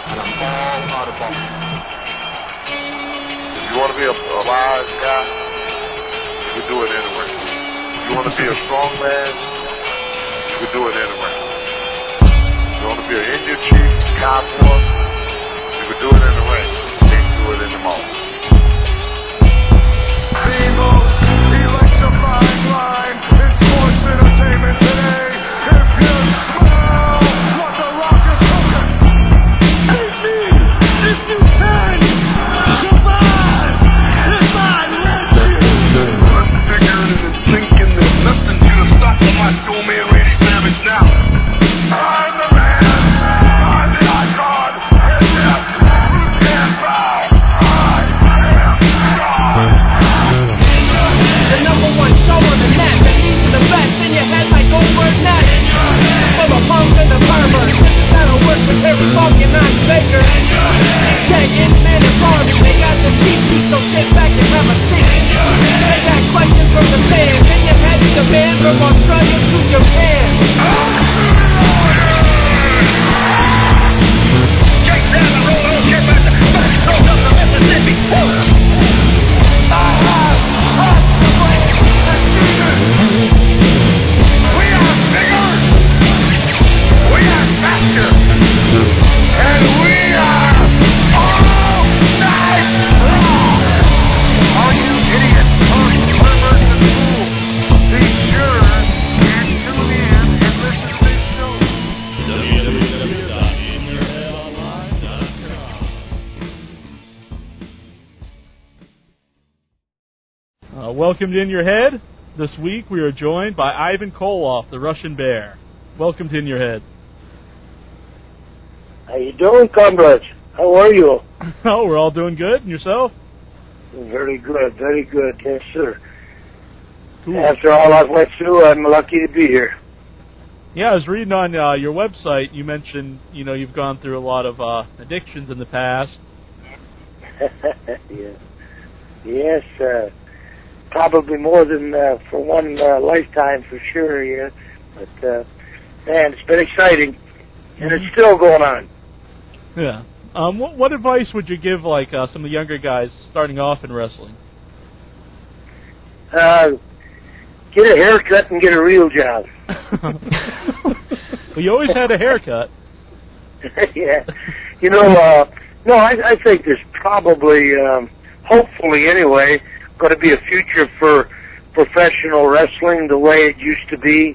and I'm all out of buckets. If you want to be a wise guy, you can do it anyway. If you want to be a strong man, you can do it anyway. If you want to be an Indian chief, cowboy, you can do it anyway. You can't do it in the mall. People, electrifying line in sports entertainment today. If you smell what the Rock is cooking, beat me if you can. Survive if I let you. I'm figuring it is sinking. There's nothing to stop my showman Randy Savage now. I'm the man. I'm the icon. And yes, you can't bow. I am God. The number one show on the net that leads to the best in your head like Goldberg Net. Full of punks and the perverts that'll work with Harry Funk and Knox Baker. Tech, Ant-Man, and Barbie, they got the TV, so sit back and have a seat. They got questions from the fans, in your head is the band from Australia to Japan. Jake down the road, don't care about the body throws up the Mississippi. Welcome to In Your Head. This week we are joined by Ivan Koloff, the Russian Bear. Welcome to In Your Head. How you doing, comrades? How are you? Oh, we're all doing good. And yourself? Very good, very good. Yes, sir. Cool. After all I've went through, I'm lucky to be here. Yeah, I was reading on your website. You mentioned, you've gone through a lot of addictions in the past. Yeah. Yes, probably more than for one lifetime for sure, yeah. But, man, it's been exciting, and it's still going on. Yeah. What advice would you give, some of the younger guys starting off in wrestling? Get a haircut and get a real job. Well, you always had a haircut. Yeah. No, I think there's probably, hopefully anyway, going to be a future for professional wrestling the way it used to be.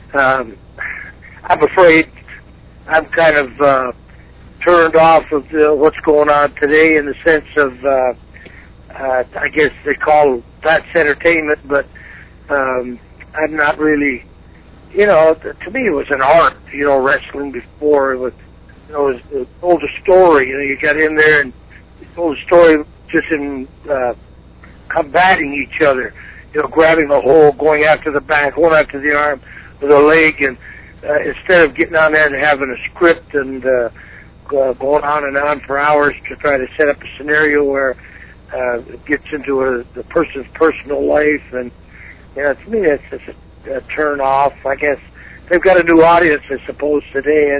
I'm afraid I'm kind of turned off of what's going on today in the sense of, I guess they call that's entertainment, but I'm not really, to me it was an art, wrestling before. It was, it told a story. You got in there and it told a story just in combating each other, grabbing the hole, going after the back, going after the arm with a leg, and instead of getting on there and having a script and going on and on for hours to try to set up a scenario where it gets into the person's personal life, and to me that's just a turn off. I guess they've got a new audience, I suppose, today.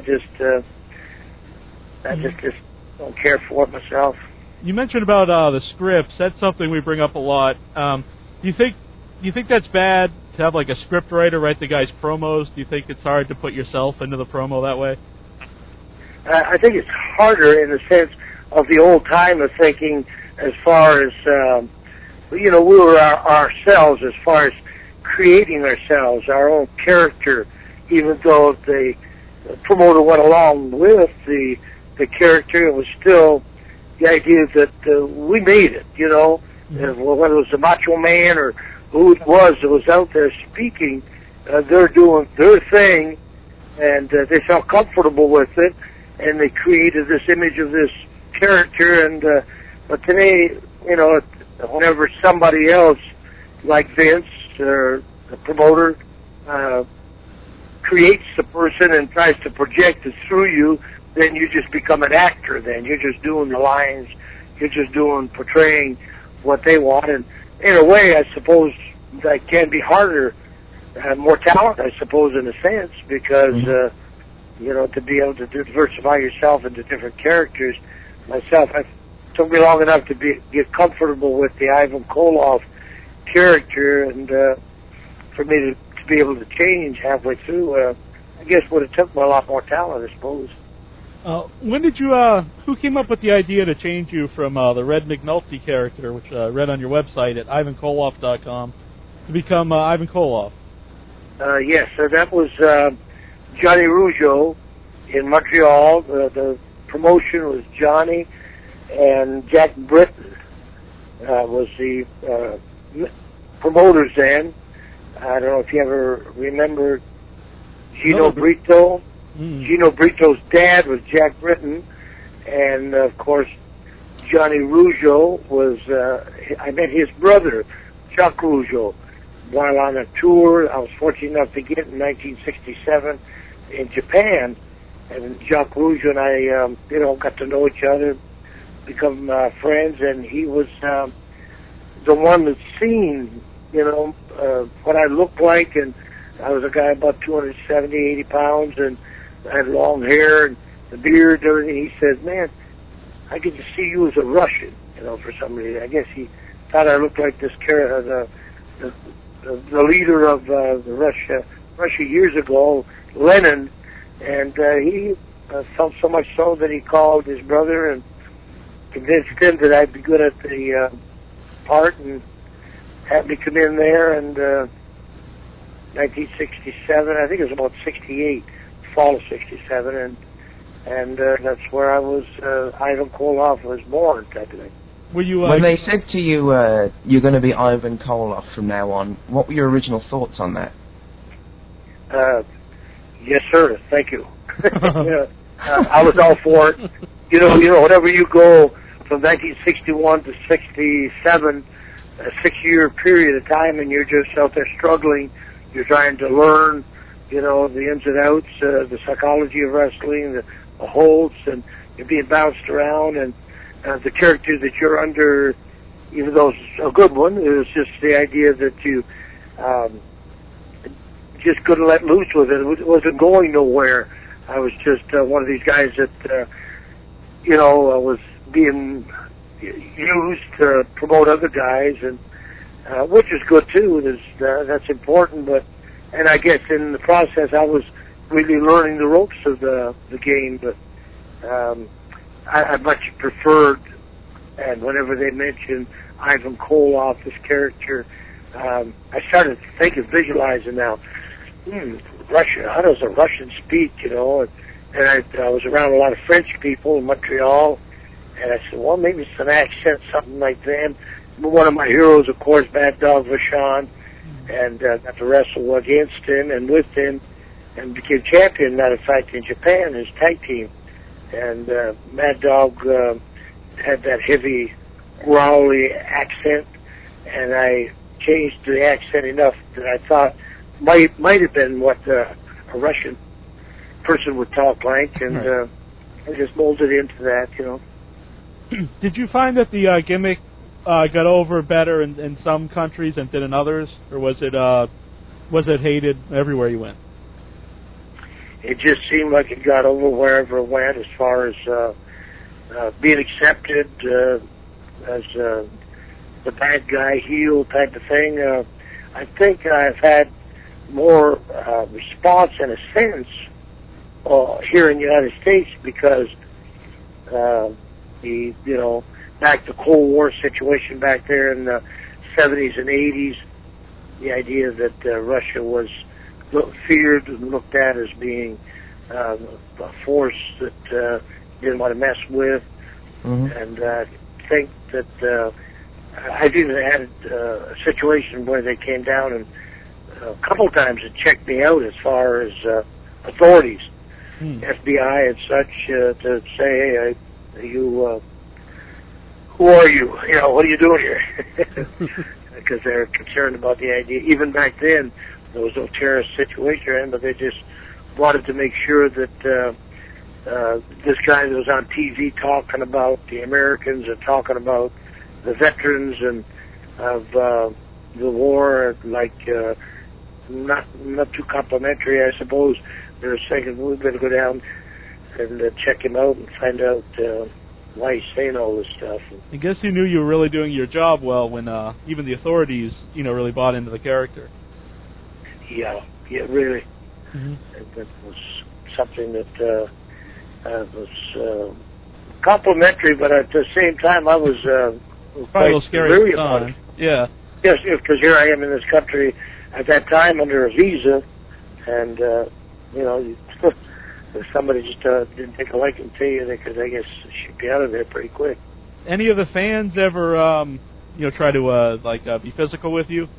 I just don't care for it myself. You mentioned about the scripts. That's something we bring up a lot. Do you think that's bad to have a script writer write the guy's promos? Do you think it's hard to put yourself into the promo that way? I think it's harder in the sense of the old time of thinking, as far as we were ourselves, as far as creating ourselves, our own character. Even though the promoter went along with the character, it was still the idea that we made it, whether it was the Macho Man or who it was that was out there speaking, they're doing their thing, and they felt comfortable with it, and they created this image of this character. And but today, whenever somebody else, like Vince or the promoter, creates the person and tries to project it through you, then you just become an actor. Then you're just doing the lines, you're just portraying what they want. And in a way, I suppose that can be harder, more talent, I suppose, in a sense, because to be able to diversify yourself into different characters. Myself, it took me long enough to get comfortable with the Ivan Koloff character, and for me to be able to change halfway through, I guess would have took me a lot more talent, I suppose. When did you, who came up with the idea to change you from the Red McNulty character, which I read on your website at ivankoloff.com, to become Ivan Koloff? Yes, so that was Johnny Rougeau in Montreal. The promotion was Johnny, and Jack Britton was the promoters then. I don't know if you ever remember Gino Brito. Gino Brito's dad was Jack Britton, and of course Johnny Rougeau was, I met his brother, Chuck Rougeau, while on a tour. I was fortunate enough to get in 1967 in Japan, and Jacques Rougeau and I, got to know each other, become friends, and he was the one that's seen, what I looked like, and I was a guy about 270, 80 pounds, and I had long hair and the beard and everything. He said, "Man, I get to see you as a Russian," for some reason. I guess he thought I looked like this the leader of the Russia years ago, Lenin, and he felt so much so that he called his brother and convinced him that I'd be good at the part, and had me come in there. And 1967, I think it was about 68, fall of 67, and that's where I was. Ivan Koloff was born, type of thing. Were you? When they said to you, "You're going to be Ivan Koloff from now on," what were your original thoughts on that? Yes, sir. Thank you. I was all for it. Whenever you go from 1961 to 67, a 6-year period of time, and you're just out there struggling, you're trying to learn, the ins and outs, the psychology of wrestling, the holds, and you're being bounced around, and the character that you're under, even though it's a good one, it was just the idea that you just couldn't let loose with it. It wasn't going nowhere. I was just one of these guys that, was being used to promote other guys, and which is good too. That's important, and I guess in the process I was really learning the ropes of the game, but I much preferred, and whenever they mentioned Ivan Koloff, this character, I started thinking, visualizing now, Russia, how does a Russian speak, and I was around a lot of French people in Montreal, and I said, well, maybe it's an accent, something like that. One of my heroes, of course, Mad Dog Vachon, and got to wrestle against him and with him, and became champion, matter of fact, in Japan, his tag team. And Mad Dog had that heavy, growly accent, and I changed the accent enough that I thought might have been what a Russian person would talk like, and I just molded into that, Did you find that the gimmick got over better in some countries than did in others, or was it hated everywhere you went? It just seemed like it got over wherever it went, as far as being accepted as the bad guy, heel type of thing. I think I've had more response, in a sense, here in the United States, because back the Cold War situation back there in the 70s and 80s, the idea that Russia was feared and looked at as being a force that didn't want to mess with. And I think that I've even had a situation where they came down and a couple of times and checked me out as far as authorities, FBI and such, to say, hey, you, who are you? What are you doing here? Because they're concerned about the idea. Even back then, there was no terrorist situation, but they just wanted to make sure that this guy that was on TV talking about the Americans and talking about the veterans and of the war, like not too complimentary, I suppose, they were saying, we better go down and check him out and find out why he's saying all this stuff. I guess you knew you were really doing your job well when even the authorities, really bought into the character. Yeah, really. Mm-hmm. That was something that was complimentary, but at the same time, I was probably a little scary leery at the about time. it. Yeah. Yes, because here I am in this country at that time under a visa, and if somebody just didn't take a liking to you, they could, I guess, shoot you out of there pretty quick. Any of the fans ever, try to be physical with you?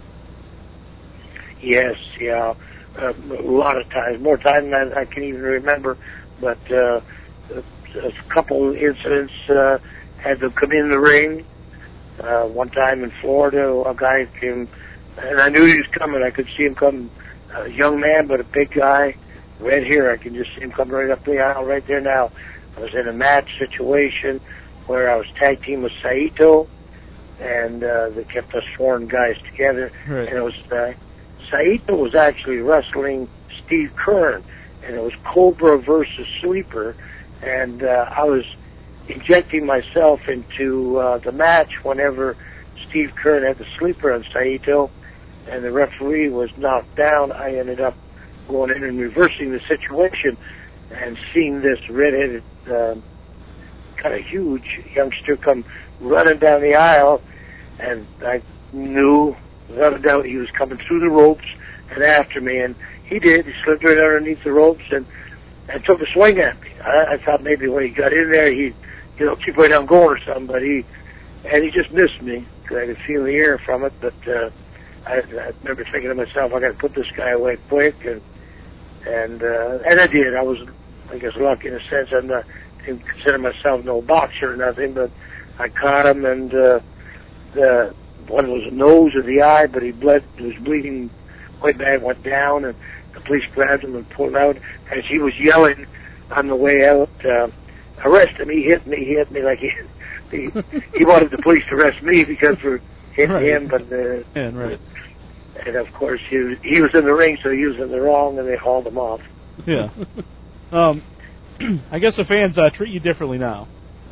Yes, yeah, a lot of times, more time than I can even remember. But a couple incidents had them come in the ring. One time in Florida, a guy came, and I knew he was coming. I could see him come, a young man, but a big guy, red hair. I can just see him come right up the aisle right there now. I was in a match situation where I was tag team with Saito, and they kept us foreign guys together. Right. And it was Saito was actually wrestling Steve Kern, and it was Cobra versus Sleeper, and I was injecting myself into the match whenever Steve Kern had the Sleeper on Saito, and the referee was knocked down. I ended up going in and reversing the situation, and seeing this redheaded, kind of huge youngster come running down the aisle, and I knew without a doubt he was coming through the ropes and after me, and he did. He slipped right underneath the ropes and took a swing at me. I thought maybe when he got in there, he'd keep right on going or something, but he just missed me. I could feel the air from it, but I remember thinking to myself, I got to put this guy away quick, and I did. I was, I guess, lucky in a sense. I didn't consider myself no boxer or nothing, but I caught him, and the one was the nose or the eye, but he was bleeding quite bad, went down, and the police grabbed him and pulled him out. As he was yelling on the way out, arrest him, he hit me like he wanted the police to arrest me because for hitting him, but right. And of course he was in the ring, so he was in the wrong, and they hauled him off. Yeah. I guess the fans treat you differently now.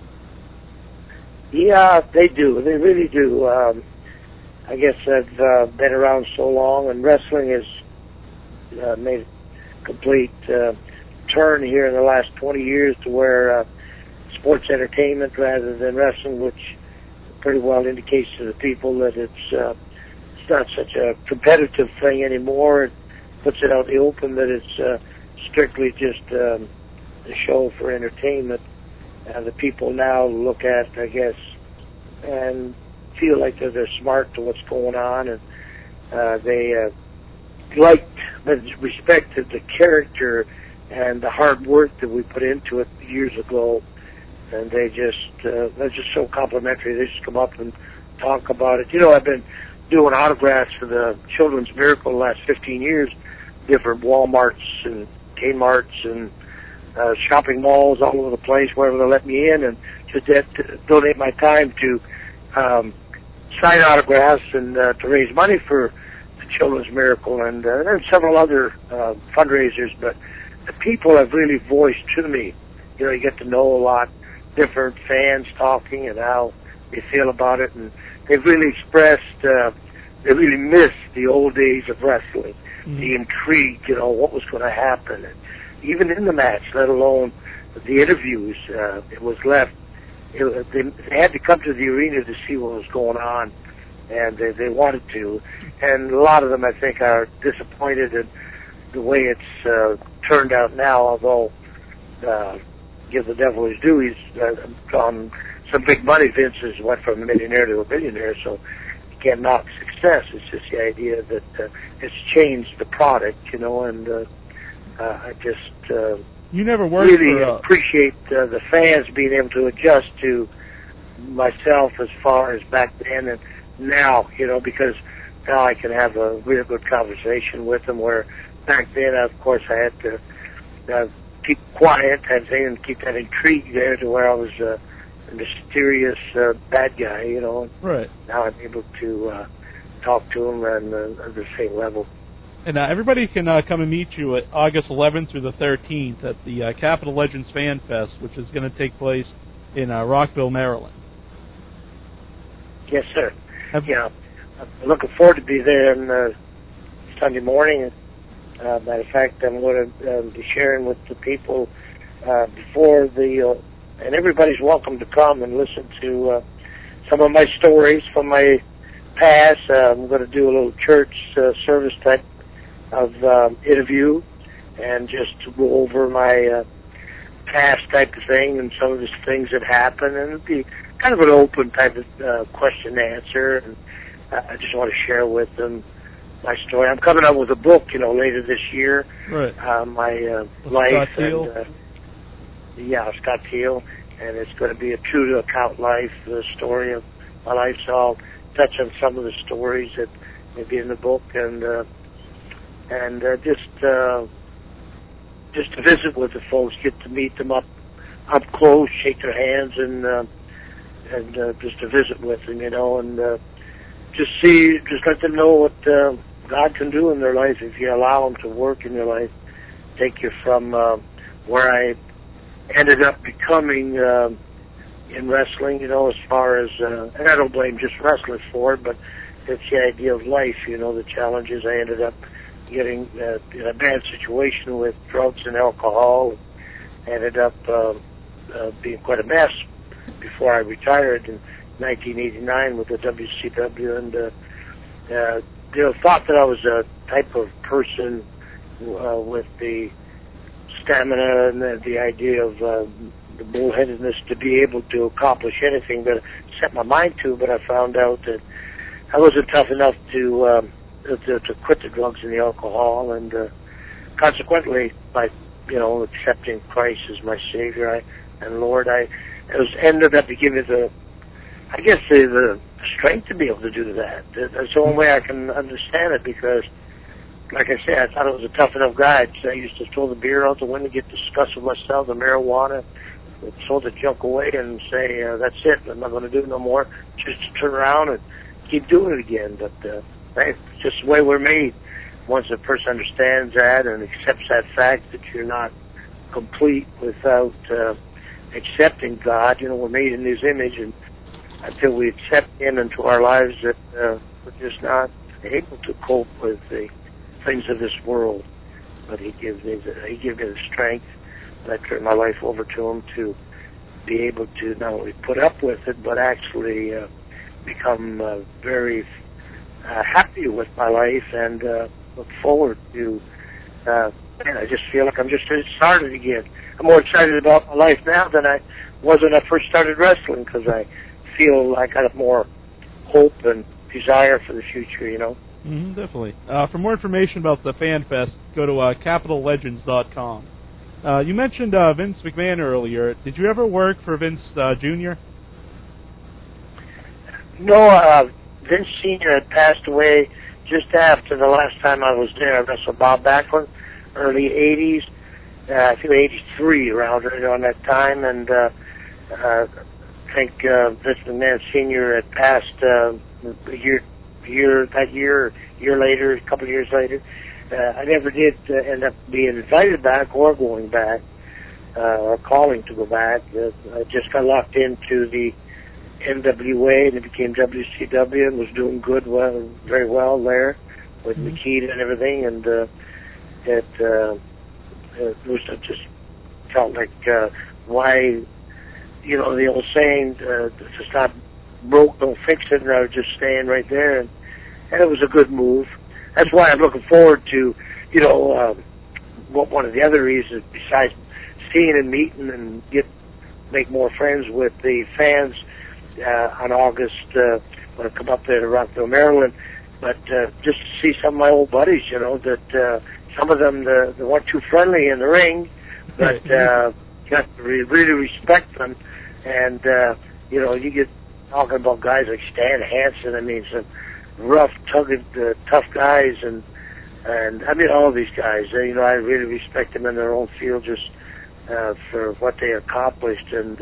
Yeah, they do. They really do. I guess I've been around so long, and wrestling has made a complete turn here in the last 20 years to where sports entertainment rather than wrestling, which pretty well indicates to the people that it's not such a competitive thing anymore. It puts it out in the open that it's strictly just a show for entertainment. The people now look at, I guess, and feel like they're smart to what's going on, and they liked but respected the character and the hard work that we put into it years ago, and they're just so complimentary. They just come up and talk about it. I've been doing autographs for the Children's Miracle the last 15 years, different Walmarts and Kmarts and shopping malls all over the place, wherever they let me in, and just to donate my time to sign autographs and to raise money for the Children's Miracle and several other fundraisers. But the people have really voiced to me, you get to know a lot, different fans talking and how they feel about it, and they've really expressed they really miss the old days of wrestling, the intrigue, what was going to happen, and even in the match, let alone the interviews. It was left. They had to come to the arena to see what was going on, and they wanted to. And a lot of them, I think, are disappointed in the way it's turned out now. Although, give the devil his due, he's on some big money. Vince has went from a millionaire to a billionaire, so you can't knock success. It's just the idea that it's changed the product, and I just you never worked really appreciate the fans being able to adjust to myself as far as back then and now, because now I can have a real good conversation with them, where back then, of course, I had to keep quiet and keep that intrigue there to where I was a mysterious bad guy, And right. now I'm able to talk to them on the same level. And everybody can come and meet you at August 11th through the 13th at the Capital Legends Fan Fest, which is going to take place in Rockville, Maryland. Yes, sir. I'm looking forward to be there on Sunday morning. Matter of fact, I'm going to be sharing with the people before and everybody's welcome to come and listen to some of my stories from my past. I'm going to do a little church service type of interview and just to go over my past type of thing and some of the things that happened, and it'll be kind of an open type of question and answer, and I just want to share with them my story. I'm coming out with a book, later this year. Right. My life. Scott Teal. And, Scott Teal, and it's going to be a true to account life, the story of my life. So I'll touch on some of the stories that may be in the book, and just to visit with the folks, get to meet them up close, shake their hands, and just to visit with them, and just let them know what God can do in their life if you allow Him to work in your life, take you from where I ended up becoming in wrestling, as far as, and I don't blame just wrestling for it, but it's the idea of life, the challenges. I ended up getting in a bad situation with drugs and alcohol, ended up being quite a mess before I retired in 1989 with the WCW, and thought that I was a type of person with the stamina and the idea of the bullheadedness to be able to accomplish anything that I set my mind to, but I found out that I wasn't tough enough to quit the drugs and the alcohol, and consequently, by accepting Christ as my Savior and Lord, I ended up giving me the strength to be able to do that. That's the only way I can understand it, because, like I said, I thought I was a tough enough guy. I used to throw the beer out the window, get disgusted with myself, the marijuana, throw the junk away and say, that's it, I'm not going to do it no more. Just turn around and keep doing it again. But it's just the way we're made. Once a person understands that and accepts that fact that you're not complete without accepting God, we're made in His image, and until we accept Him into our lives, that we're just not able to cope with the things of this world. But He gives me the strength, and I turn my life over to Him to be able to not only put up with it, but actually become very happy with my life, and look forward to. I just feel like I'm just getting started again. I'm more excited about my life now than I was when I first started wrestling, because I feel like I have more hope and desire for the future, Definitely. For more information about the Fan Fest, go to CapitalLegends.com. You mentioned Vince McMahon earlier. Did you ever work for Vince Jr.? No, Vince Sr. had passed away just after the last time I was there. I wrestled Bob Backlund, early 80s, I think 83 around that time, and I think Vince McMahon Sr. had passed a year later, a couple of years later. I never did end up being invited back or going back, or calling to go back. I just got locked into the NWA, and it became WCW, and was doing very well there with Nikita and everything, and it was just felt like why, the old saying, if it's not broke, don't fix it, and I was just staying right there, and it was a good move. That's why I'm looking forward to, one of the other reasons besides seeing and meeting and make more friends with the fans on August when I come up there to Rockville, Maryland, but just to see some of my old buddies, that some of them they weren't too friendly in the ring, but you got to really respect them, and you get talking about guys like Stan Hansen. I mean, some rough, tough guys, and I mean all these guys. I really respect them in their own field, just for what they accomplished, and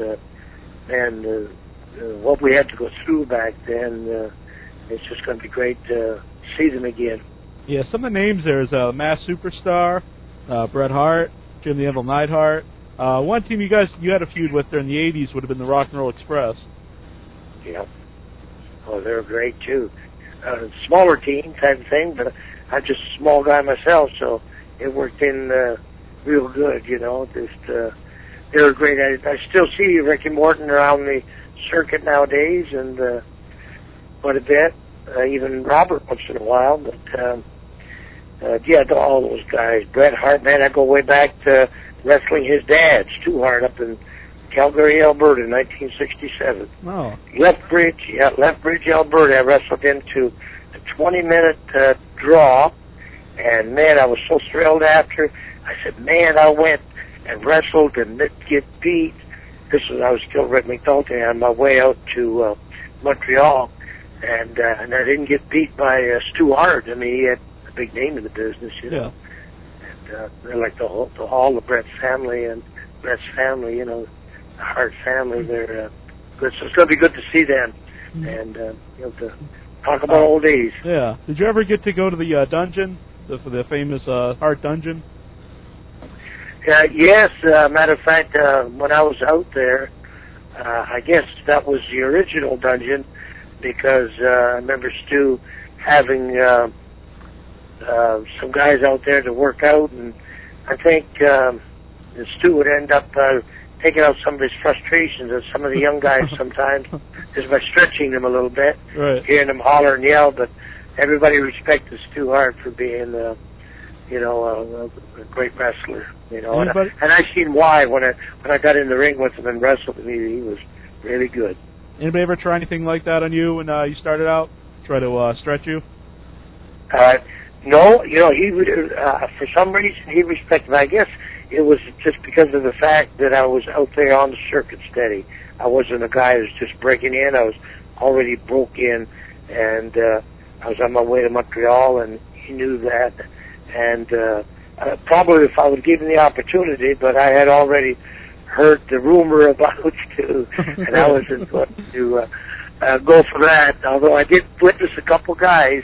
what we had to go through back then. It's just going to be great to see them again. Yeah, some of the names there is Masked Superstar, Bret Hart, Jim the Anvil Neidhart. One team you had a feud with during the 80s would have been the Rock and Roll Express. Yeah. Oh, they're great too. Smaller team type of thing, but I'm just a small guy myself, so it worked in real good, you know. They were great. I still see Ricky Morton around the circuit nowadays, and quite a bit. Even Robert once in a while, but yeah, all those guys. Bret Hart, man, I go way back to wrestling his dad, Stu Hart, up in Calgary, Alberta, in 1967. Oh. Lethbridge, Alberta. I wrestled into a 20-minute draw, and man, I was so thrilled after. I said, man, I went and wrestled and didn't get beat. I was still Rick McNulty on my way out to Montreal, and I didn't get beat by Stu Hart. I mean, he had a big name in the business, you know. And they're like all the Bret's family, you know, the Hart family. They're good. So it's going to be good to see them, and you know, to talk about old days. Yeah. Did you ever get to go to the dungeon, the famous Hart dungeon? Yes. Matter of fact, when I was out there, I guess that was the original dungeon, because I remember Stu having some guys out there to work out, and I think Stu would end up taking out some of his frustrations of some of the young guys sometimes, just by stretching them a little bit, hearing them holler and yell. But everybody respected Stu Hart for being, you know, a great wrestler. You know, and I seen why when I got in the ring with him and wrestled with me. He was really good. Anybody ever try anything like that on you when you started out? Try to stretch you? No, you know, he would, for some reason he respected me. I guess it was just because of the fact that I was out there on the circuit steady. I wasn't a guy who was just breaking in. I was already broke in, and I was on my way to Montreal, and he knew that. And probably if I would give him the opportunity, but I had already heard the rumor about Stu, and I wasn't going to go for that. Although I did witness a couple guys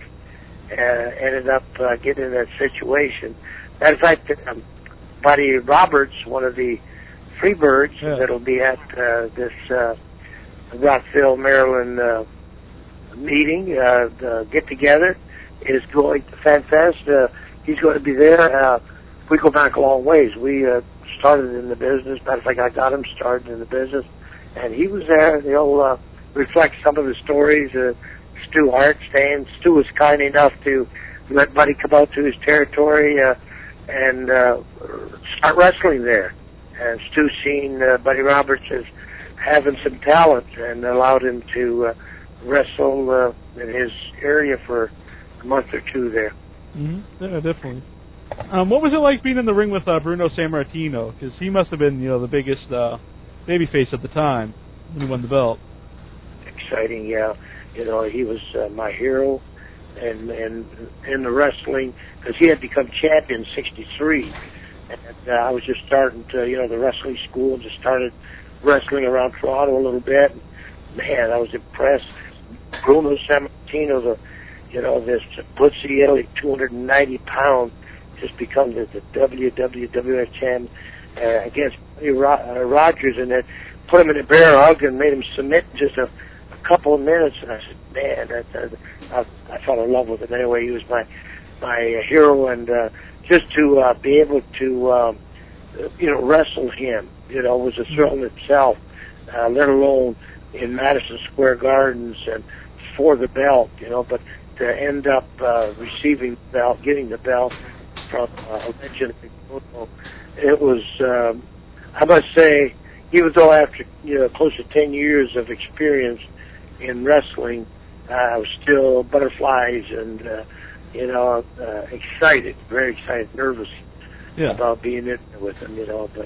ended up getting in that situation. Matter of fact, Buddy Roberts, one of the Freebirds that'll be at this Rockville, Maryland meeting, get together, is going to FanFest. He's going to be there. We go back a long ways. We started in the business. Matter of fact, I got him started in the business, and he was there. He'll reflect some of the stories. Stu Hart staying. Stu was kind enough to let Buddy come out to his territory and start wrestling there. And Stu seen Buddy Roberts as having some talent and allowed him to wrestle in his area for a month or two there. Mm-hmm. Yeah, definitely. What was it like being in the ring with Bruno Sammartino? Because he must have been, you know, the biggest babyface at the time when he won the belt. Exciting, yeah. You know, he was my hero, and in the wrestling, because he had become champion in '63, and I was just starting to, you know, the wrestling school, just started wrestling around Toronto a little bit. Man, I was impressed. Bruno Sammartino, this blitzy, 290 pound, just become the WWF champ against Rogers, and then put him in a bear hug and made him submit in just a couple of minutes. And I said, man, I fell in love with him anyway. He was my hero, and just to be able to wrestle him, was a thrill in itself. Let alone in Madison Square Gardens and for the belt, but to end up receiving the belt, getting the belt from a legend, it was, I must say, even though after close to 10 years of experience in wrestling, I was still butterflies and excited, very excited, nervous about being in there with him, but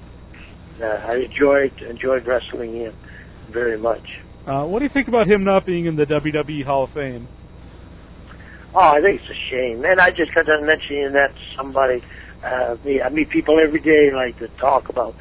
I enjoyed wrestling him very much. What do you think about him not being in the WWE Hall of Fame? Oh, I think it's a shame, man. I just got done mentioning that to somebody. I meet people every day like to talk about,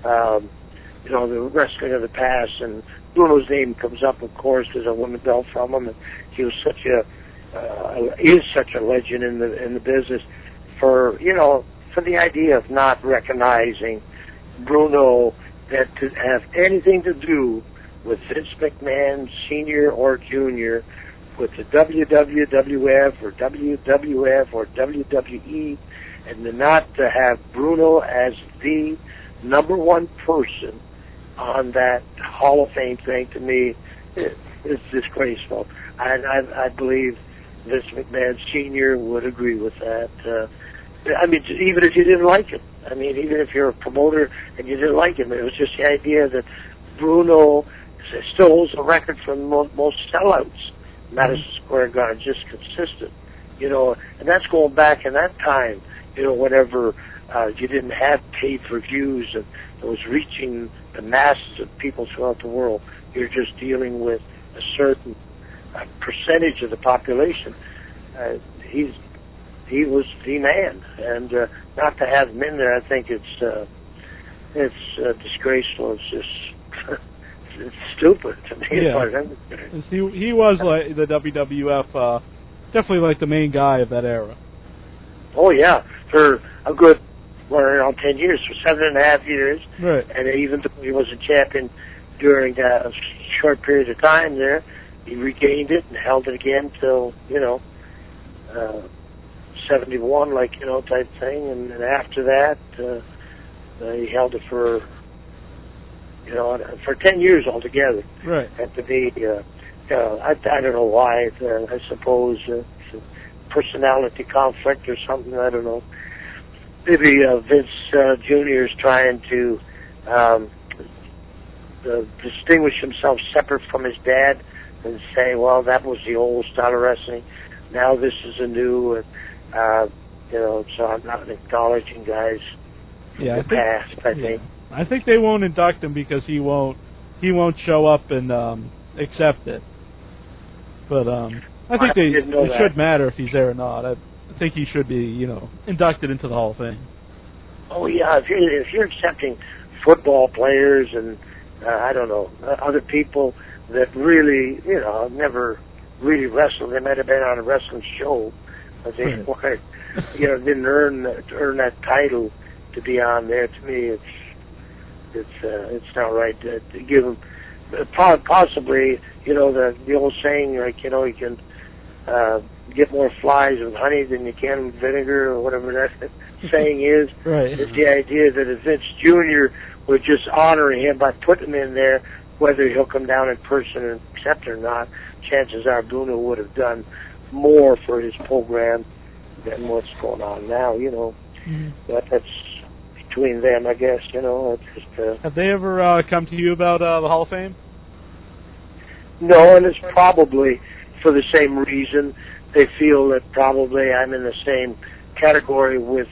the wrestling of the past, and Bruno's name comes up, of course. There's a woman belt from him, and he was such a is such a legend in the business for the idea of not recognizing Bruno that to have anything to do with Vince McMahon Sr. or Jr., with the WWF or WWF or WWE, and to not to have Bruno as the number one person on that Hall of Fame thing, to me, is disgraceful. I believe Vince McMahon Sr. would agree with that. Even if you didn't like him. Even if you're a promoter and you didn't like him, it was just the idea that Bruno still holds a record for most sellouts. Madison Square Garden, just consistent, and that's going back in that time, whenever you didn't have pay-per-views and it was reaching the masses of people throughout the world. You're just dealing with a certain percentage of the population. He was the man, and not to have him in there, I think it's disgraceful. It's just it's stupid to me. Yeah. He was like the WWF, definitely like the main guy of that era. Oh yeah, for a good 10 years, for 7.5 years, right. And even though he was a champion during a short period of time there, he regained it and held it again till 71, type thing, and after that, he held it for 10 years altogether. Right. And to be, I don't know why. I suppose it's a personality conflict or something. I don't know. Maybe Vince Jr. is trying to distinguish himself separate from his dad and say, well, that was the old style of wrestling. Now this is a new, so I'm not acknowledging guys from the past, I think. I think they won't induct him because he won't show up and accept it. But I think it should matter if he's there or not. I think he should be, inducted into the Hall of Fame. Oh yeah, if you're accepting football players and I don't know, other people that really, never really wrestled. They might have been on a wrestling show, but they weren't, didn't earn that title to be on there. To me, it's not right to give them. Possibly, the old saying, you can get more flies with honey than you can with vinegar, or whatever that saying is. Right. It's the idea that if Vince Jr. would just honor him by putting him in there, whether he'll come down in person and accept it or not, chances are Bruno would have done more for his program than what's going on now, Mm-hmm. But that's between them, I guess, It's just, have they ever come to you about the Hall of Fame? No, and it's probably for the same reason. They feel that probably I'm in the same category with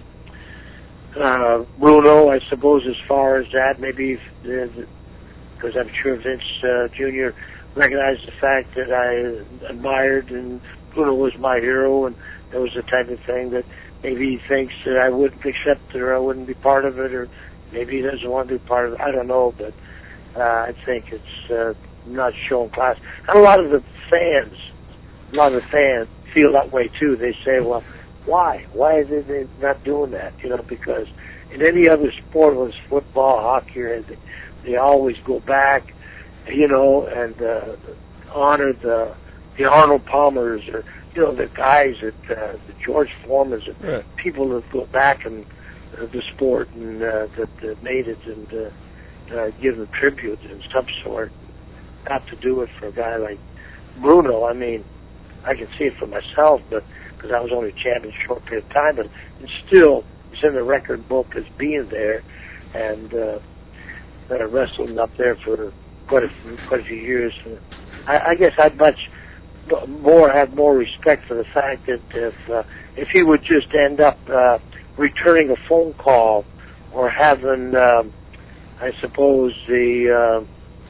Bruno, I suppose, as far as that. Maybe because I'm sure Vince Jr. recognized the fact that I admired and Bruno was my hero, and that was the type of thing that maybe he thinks that I wouldn't accept it or I wouldn't be part of it, or maybe he doesn't want to be part of it. I don't know, but I think it's not showing class. And a lot of the fans feel that way too. They say, well, why? Why are they not doing that? Because in any other sport, whether it's football, hockey, or anything, they always go back, and honor the Arnold Palmers, or the guys that the George Foremans, and people that go back and the sport and that made it, and give them tribute in some sort. Not to do it for a guy like Bruno. I mean, I can see it for myself, but because I was only champion a short period of time, but it's still, it's in the record book as being there, and wrestling up there for quite a few years. I guess I'd have more respect for the fact that if he would just end up returning a phone call or having, I suppose, the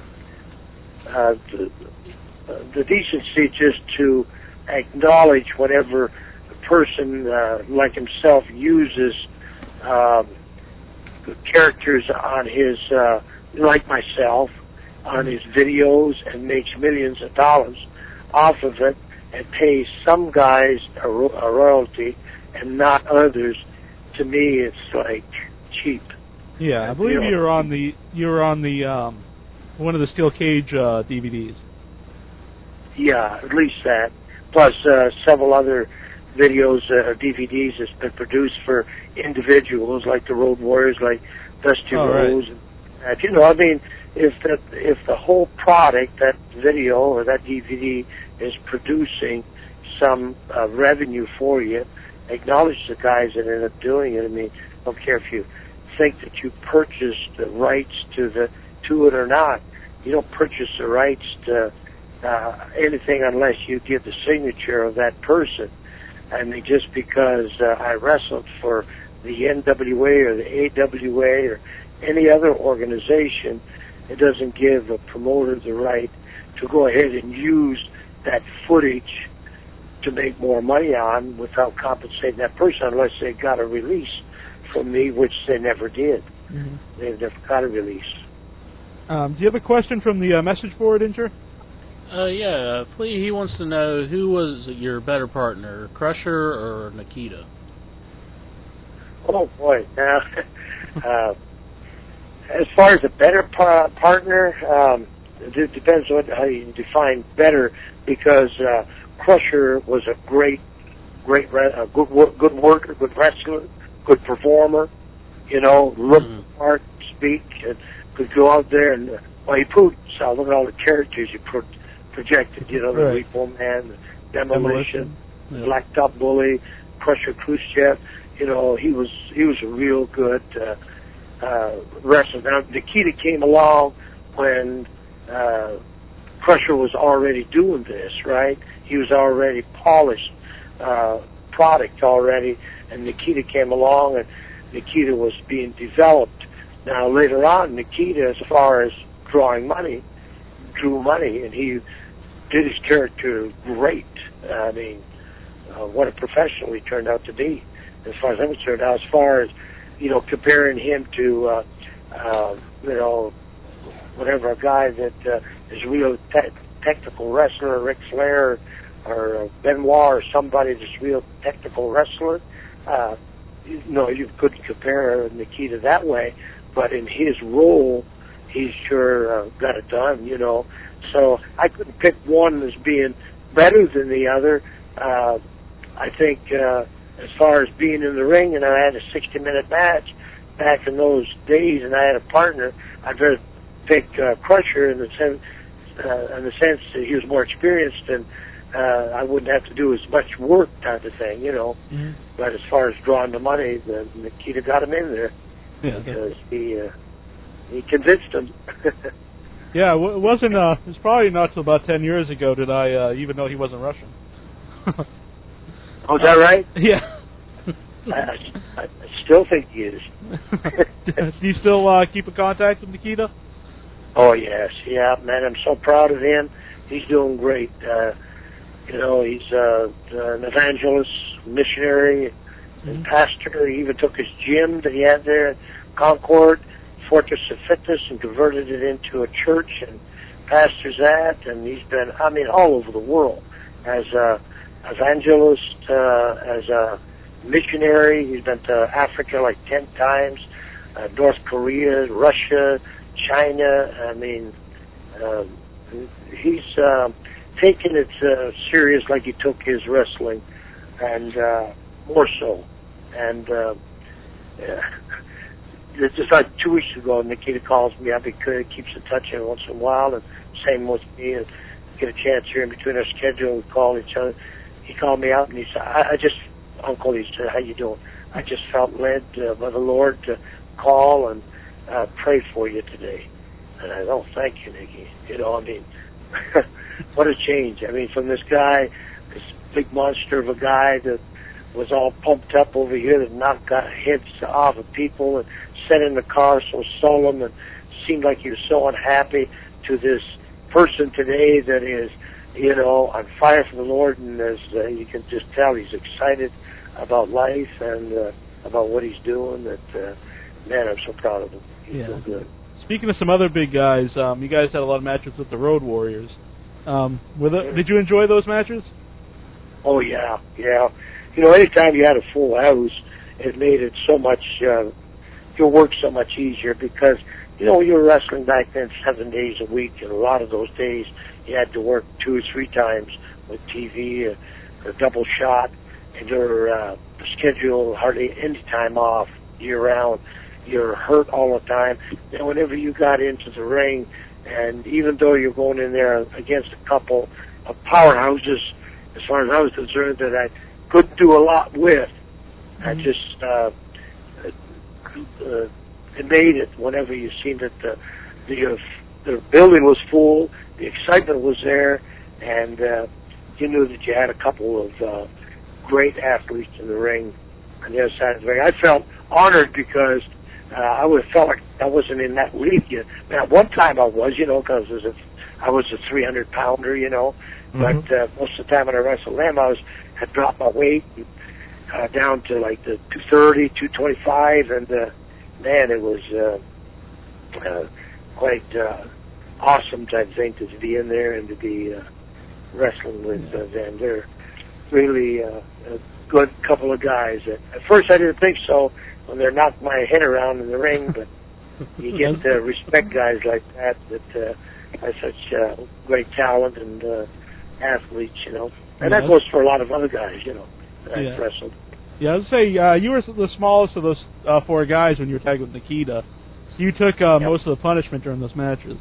decency just to acknowledge whatever a person like himself uses characters on his, like myself, on his videos and makes millions of dollars off of it, and pay some guys a royalty and not others, to me it's like cheap. Yeah, I believe you were on the one of the Steel Cage DVDs. Yeah, at least that. Plus several other videos, DVDs that's been produced for individuals like the Road Warriors, like Dusty Rose. Right. You know, I mean, if the whole product, that video or that DVD, is producing some revenue for you, acknowledge the guys that end up doing it. I mean, I don't care if you think that you purchased the rights to it or not. You don't purchase the rights to anything unless you give the signature of that person. I mean, just because I wrestled for the NWA or the AWA or any other organization, it doesn't give a promoter the right to go ahead and use that footage to make more money on without compensating that person unless they got a release from me, which they never did. Mm-hmm. They never got a release. Do you have a question from the message board, Incher? Yeah, please. He wants to know who was your better partner, Crusher or Nikita? Oh boy! Now, as far as a better partner, it depends on how you define better. Because Crusher was a good worker, good wrestler, good performer. You know, looked smart, speak, and could go out there and he proved himself. Look at all the characters he projected. You know, the Repo Man, the Demolition, the Blacktop Bully, Crusher Khrushchev. You know, he was a real good wrestler. Now Nikita came along when Crusher was already doing this, right? He was already polished product already, and Nikita came along, and Nikita was being developed. Now later on, Nikita, as far as drawing money, drew money, and he did his character great. I mean, what a professional he turned out to be, as far as I'm concerned. Now, as far as, you know, comparing him to, you know, whatever, a guy that is a real technical wrestler, Ric Flair or Benoit or somebody that's a real technical wrestler, no, you couldn't compare Nikita that way, but in his role, he sure got it done, you know. So I couldn't pick one as being better than the other. I think as far as being in the ring, and I had a 60-minute match back in those days, and I had a partner, I'd rather pick Crusher in the sense that he was more experienced and I wouldn't have to do as much work type of thing, you know. Mm-hmm. But as far as drawing the money, Nikita got him in there because he convinced him. Yeah, it wasn't. It was probably not till about 10 years ago did I even know he wasn't Russian. Oh, is that right? Yeah. I still think he is. Do you still keep in contact with Nikita? Oh, yes. Yeah, man, I'm so proud of him. He's doing great. You know, he's an evangelist, missionary, and pastor. He even took his gym that he had there at Concord, Fortress of Fitness, and converted it into a church and pastors that. And he's been, I mean, all over the world as a evangelist, as a missionary. He's been to Africa like 10 times, North Korea, Russia, China. I mean, he's taking it serious like he took his wrestling, and more so. And just like 2 weeks ago, Nikita calls me up. He keeps in touch every once in a while, and same with me. And get a chance here in between our schedule, we call each other. He called me out, and he said, Uncle, he said, how you doing? I just felt led by the Lord to call and pray for you today. And I said, oh, thank you, Nikki. You know, I mean, what a change. I mean, from this guy, this big monster of a guy that was all pumped up over here, that knocked heads off of people and sat in the car so solemn and seemed like he was so unhappy, to this person today that is, you know, on fire for the Lord, and as you can just tell, he's excited about life and about what he's doing. That man, I'm so proud of him. He's so good. Speaking of some other big guys, you guys had a lot of matches with the Road Warriors. Did you enjoy those matches? Oh, yeah. You know, anytime you had a full house, it made it so much, your work so much easier because, you know, you were wrestling back then 7 days a week, and a lot of those days you had to work 2 or 3 times with TV, a double shot, and your schedule hardly any time off year-round. You're hurt all the time. And whenever you got into the ring, and even though you're going in there against a couple of powerhouses, as far as I was concerned, that I couldn't do a lot with, I just it made it whenever you seen that the building was full, the excitement was there, and you knew that you had a couple of great athletes in the ring on the other side of the ring. I felt honored because I would have felt like I wasn't in that league yet. Now, at one time I was, you know, because I was a 300-pounder, you know. But most of the time when I wrestled them, I had dropped my weight down to like the 230, 225, and man, it was quite awesome type thing to be in there and to be wrestling with them. They're really a good couple of guys. At first I didn't think so when they knocked my head around in the ring, but you get to respect guys like that have such great talent and athletes, you know. And that goes for a lot of other guys, you know, that I've wrestled. Yeah, I was say you were the smallest of those 4 guys when you were tagged with Nikita. So you took most of the punishment during those matches.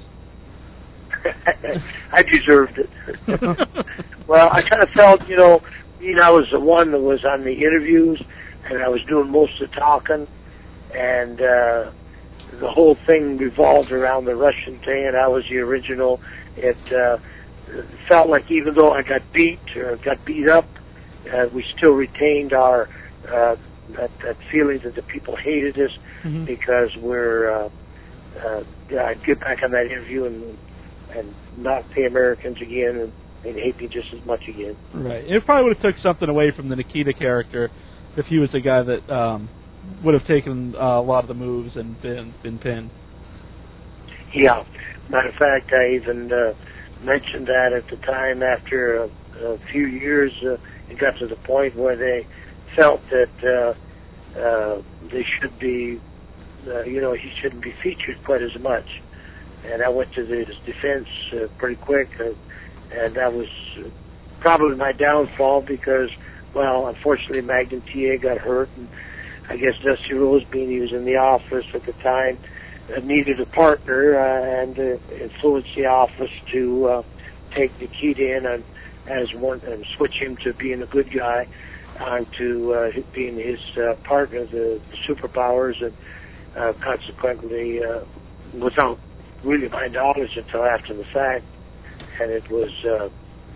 I deserved it. Well, I kind of felt, you know, I was the one that was on the interviews, and I was doing most of the talking, and the whole thing revolved around the Russian thing, and I was the original. It felt like even though I got beat or got beat up, we still retained our that feeling that the people hated us because we're I'd get back on that interview and not the Americans again and hate me just as much again. Right. It probably would have took something away from the Nikita character if he was the guy that would have taken a lot of the moves and been pinned. Yeah. Matter of fact, I even mentioned that at the time. After a few years, it got to the point where they felt that they should be, he shouldn't be featured quite as much. And I went to his defense pretty quick, and that was probably my downfall because, well, unfortunately, Magnum TA got hurt, and I guess Dusty Rhodes, being he was in the office at the time, needed a partner and influenced the office to take Nikita in as one and switch him to being a good guy onto being his partner, the superpowers, and consequently, without really my knowledge until after the fact, and it was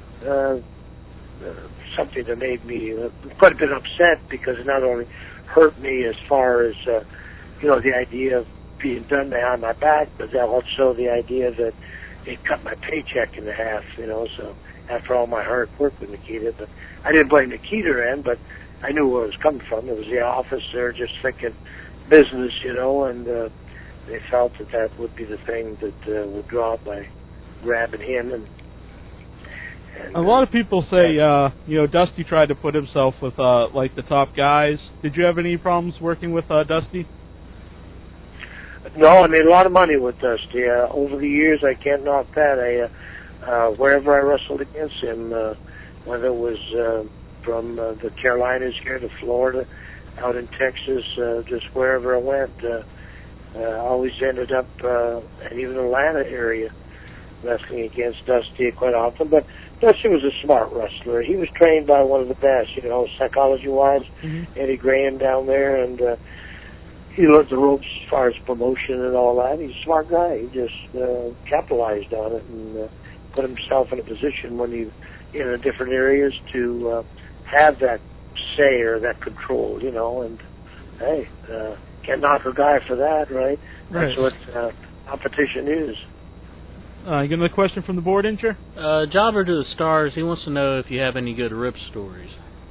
something that made me quite a bit upset because it not only hurt me as far as the idea of being done behind my back, but also the idea that it cut my paycheck in half, so after all my hard work with Nikita. But I didn't blame Nikita in, but I knew where it was coming from. It was the office there just thinking business, and they felt that would be the thing that would draw it by grabbing him. And a lot of people say, Dusty tried to put himself with like the top guys. Did you have any problems working with Dusty? No, I made a lot of money with Dusty. Over the years, I can't knock that. Wherever I wrestled against him, whether it was from the Carolinas here to Florida, out in Texas, just wherever I went, I always ended up, and even Atlanta area, wrestling against Dusty quite often. But Dusty was a smart wrestler. He was trained by one of the best, psychology-wise, Eddie Graham down there, and he learned the ropes as far as promotion and all that. He's a smart guy. He just capitalized on it and put himself in a position when he in the different areas to have that say or that control, and hey, can't knock a guy for that, right? That's what competition is. You got another question from the board, Incher? Jobber to the Stars, he wants to know if you have any good rip stories.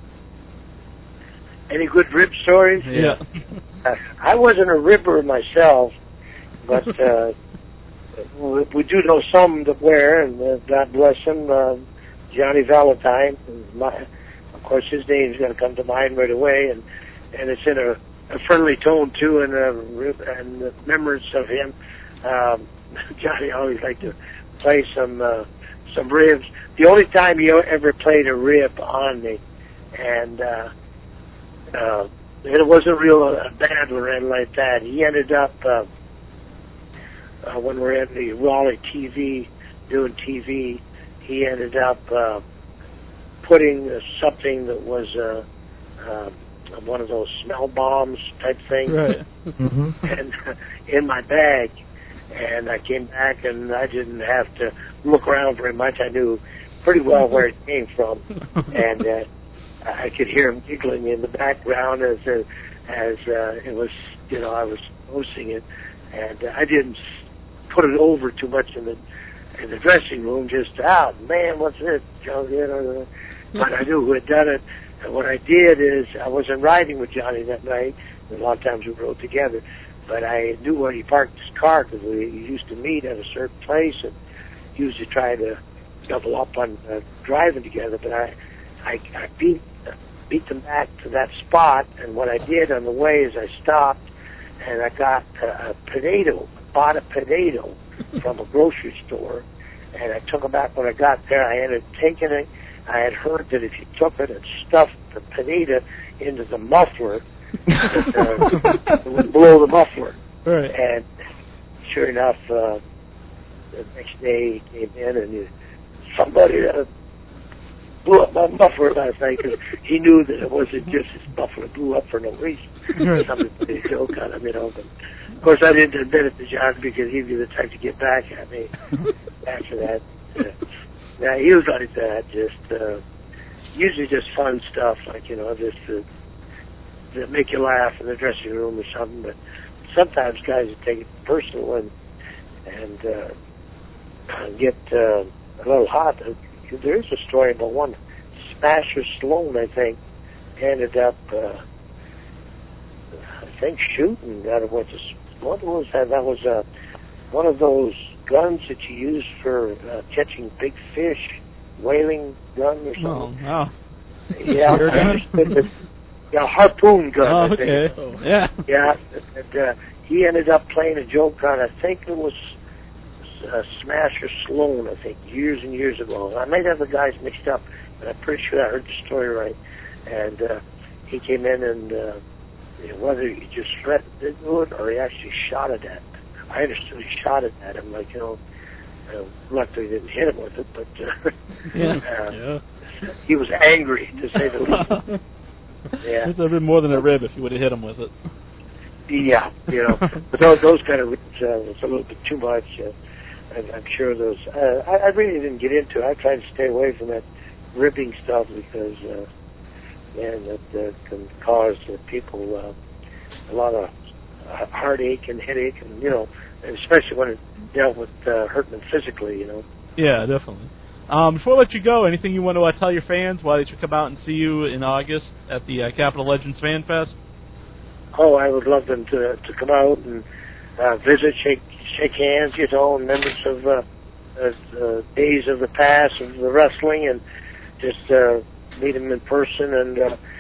Any good rip stories? Yeah. I wasn't a ripper myself, but we do know some that were, and God bless him, Johnny Valentine, my of course, his name's going to come to mind right away, and it's in a friendly tone too, and the remembrance of him. Johnny always liked to play some ribs. The only time he ever played a rib on me, and it wasn't real bad or anything like that. He ended up when we're at the Raleigh TV doing TV, he ended up putting something that was one of those smell bombs type things, right. and in my bag. And I came back, and I didn't have to look around very much. I knew pretty well where it came from, and I could hear him giggling in the background as it was, I was hosting it, and I didn't put it over too much in the dressing room. Just, man, what's this? But I knew who had done it, and what I did is I wasn't riding with Johnny that night. A lot of times we rode together. But I knew where he parked his car because we used to meet at a certain place and used to try to double up on driving together. But I beat them back to that spot, and what I did on the way is I stopped and I got bought a potato from a grocery store, and I took it back. When I got there, I ended up taking it. I had heard that if you took it and stuffed the potato into the muffler, it would blow the muffler. Right. And sure enough, the next day he came in and somebody blew up my muffler last night because he knew that it wasn't just his muffler blew up for no reason. Somebody put a joke on him, But of course, I didn't admit it to John because he'd be the type to get back at me after that. Yeah, he was like that. Just usually just fun stuff, like just to make you laugh in the dressing room or something. But sometimes guys would take it personal and get a little hot. There is a story about one Smasher Sloan, I think, ended up, shooting out of what was that? That was one of those guns that you use for catching big fish, whaling gun or something. Oh, wow. Yeah, a harpoon gun. Oh, okay. Yeah. Yeah, and he ended up playing a joke on, I think it was Smasher Sloan, I think, years and years ago. I might have the guys mixed up, but I'm pretty sure I heard the story right. And he came in and whether he just threatened to do it or he actually shot it at him. I understood he shot it at him, like, luckily he didn't hit him with it, but he was angry, to say the least. Yeah. It's a bit more than a rib if you would have hit him with it. Yeah, but those kind of ribs, it's a little bit too much. I'm sure those. I really didn't get into it. I tried to stay away from that ribbing stuff because, that can cause people a lot of heartache and headache, and and especially when it dealt with hurting them physically. Yeah, definitely. Before I let you go, anything you want to tell your fans why they should come out and see you in August at the Capital Legends Fan Fest? Oh, I would love them to come out and visit, shake hands, and members of days of the past of the wrestling, and just meet them in person and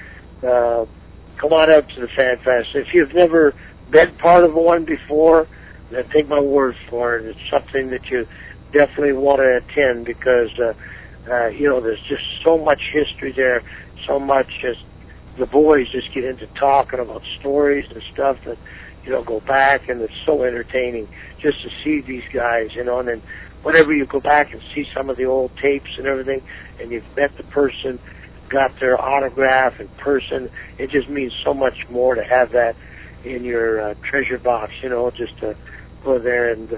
come on out to the Fan Fest. If you've never been part of one before, then take my word for it. It's something that you definitely want to attend because, there's just so much history there, so much just the boys just get into talking about stories and stuff that, go back, and it's so entertaining just to see these guys, and then whenever you go back and see some of the old tapes and everything, and you've met the person, got their autograph in person, it just means so much more to have that in your treasure box, just to go there. And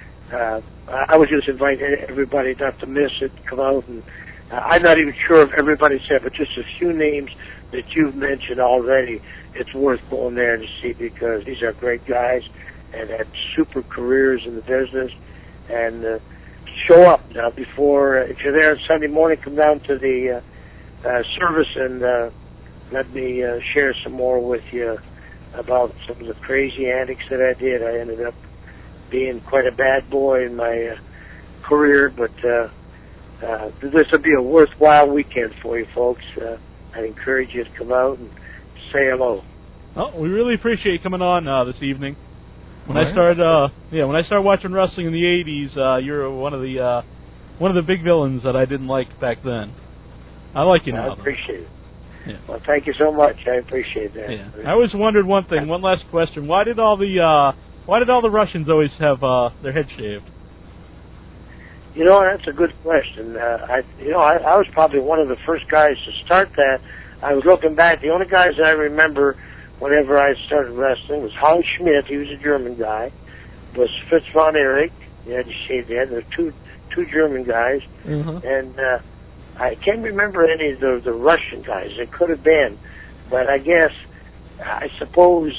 I would just invite everybody not to miss it, come out, and I'm not even sure if everybody said, but just a few names that you've mentioned already, it's worth going there to see because these are great guys and had super careers in the business. And show up now before, if you're there on Sunday morning, come down to the service and let me share some more with you about some of the crazy antics that I did. I ended up being quite a bad boy in my career, but this will be a worthwhile weekend for you folks. I'd encourage you to come out and say hello. Oh, we really appreciate you coming on this evening. When I started watching wrestling in the '80s, you were one of the big villains that I didn't like back then. I like you now. I appreciate it. Yeah. Well, thank you so much. I appreciate that. Yeah. I always wondered one thing. One last question: Why did all the Russians always have their head shaved? You know, that's a good question. I was probably one of the first guys to start that. I was looking back. The only guys that I remember whenever I started wrestling was Hans Schmidt. He was a German guy. Was Fritz von Erich. He had to shave the head. There were two German guys. Mm-hmm. And I can't remember any of the Russian guys. It could have been. But I suppose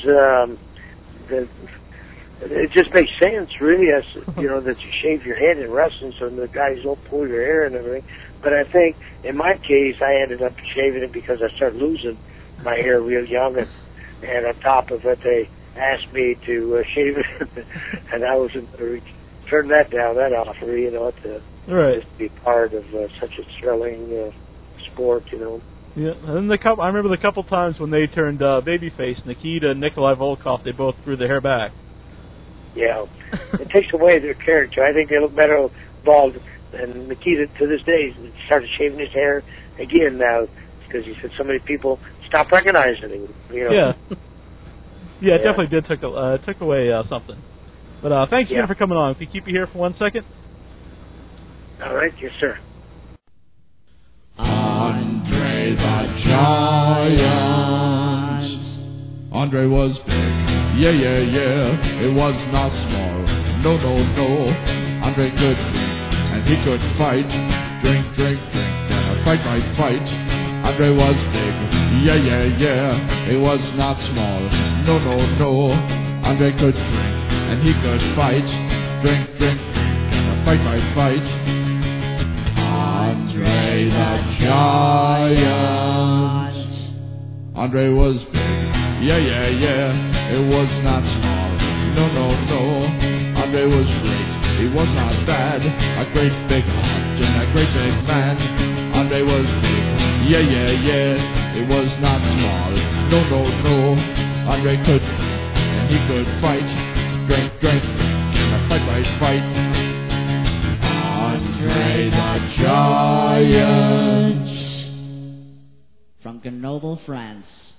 it just makes sense, really, as you know, that you shave your head in wrestling so the guys don't pull your hair and everything. But I think, in my case, I ended up shaving it because I started losing my hair real young, and on top of it, they asked me to shave it, and I wasn't going to turn that down, that offer, you know, to just be part of such a thrilling sport, you know. Yeah, and I remember the couple times when they turned babyface, Nikita and Nikolai Volkov, they both grew their hair back. Yeah, it takes away their character. I think they look better bald. And Nikita, to this day, started shaving his hair again now because he said so many people stopped recognizing him. You know? Yeah, it definitely did took away something. But thanks again for coming on. Can you keep you here for 1 second? All right, yes, sir. Andre the Giant. Andre was big. Yeah. It was not small. No. Andre could drink, and he could fight. Drink, and a fight. Andre was big. Yeah. It was not small. No. Andre could drink, and he could fight. Drink, and a fight. Andre the Giant. Andre was big. Yeah. It was not small. No. Andre was great. He was not bad. A great big heart and a great big man. Andre was big. Yeah. It was not small. No. Andre could drink and he could fight. Drink and a fight. Andre the Giant. From Grenoble, France.